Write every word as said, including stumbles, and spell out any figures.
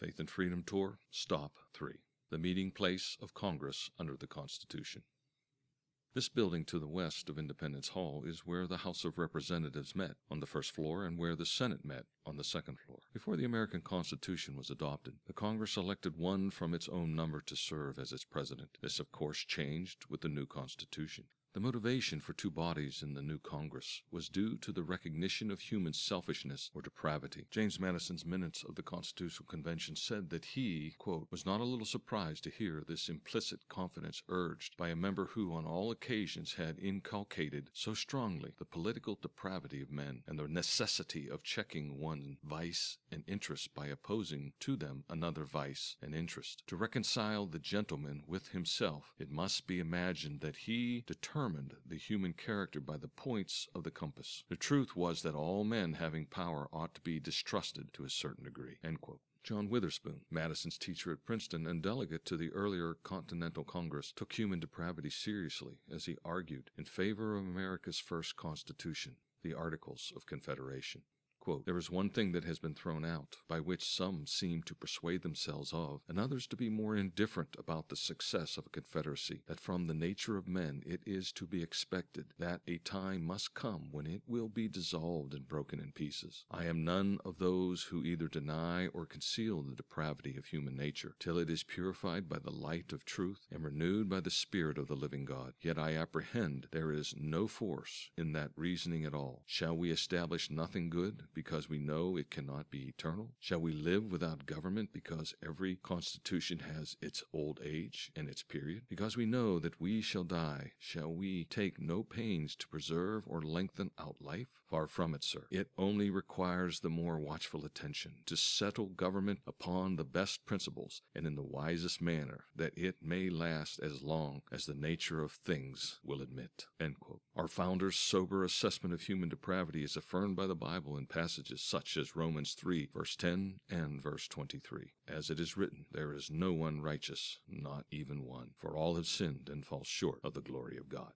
Faith and Freedom Tour, Stop three. The meeting place of Congress under the Constitution. This building to the west of Independence Hall is where the House of Representatives met on the first floor and where the Senate met on the second floor. Before the American Constitution was adopted, the Congress elected one from its own number to serve as its president. This, of course, changed with the new Constitution. The motivation for two bodies in the new Congress was due to the recognition of human selfishness or depravity. James Madison's minutes of the Constitutional Convention said that he, quote, was not a little surprised to hear this implicit confidence urged by a member who on all occasions had inculcated so strongly the political depravity of men and the necessity of checking one vice and interest by opposing to them another vice and interest. To reconcile the gentleman with himself, it must be imagined that he determined the human character by the points of the compass. The truth was that all men having power ought to be distrusted to a certain degree. End quote. John Witherspoon, Madison's teacher at Princeton and delegate to the earlier Continental Congress, took human depravity seriously as he argued in favor of America's first Constitution, the Articles of Confederation. Quote, there is one thing that has been thrown out, by which some seem to persuade themselves of, and others to be more indifferent about the success of a confederacy, that from the nature of men it is to be expected that a time must come when it will be dissolved and broken in pieces. I am none of those who either deny or conceal the depravity of human nature, till it is purified by the light of truth and renewed by the Spirit of the living God. Yet I apprehend there is no force in that reasoning at all. Shall we establish nothing good, because we know it cannot be eternal? Shall we live without government because every constitution has its old age and its period? Because we know that we shall die, shall we take no pains to preserve or lengthen out life? Far from it, sir. It only requires the more watchful attention to settle government upon the best principles and in the wisest manner, that it may last as long as the nature of things will admit. End quote. Our founders' sober assessment of human depravity is affirmed by the Bible in passages such as Romans three, verse ten and verse twenty-three. As it is written, there is no one righteous, not even one, for all have sinned and fall short of the glory of God.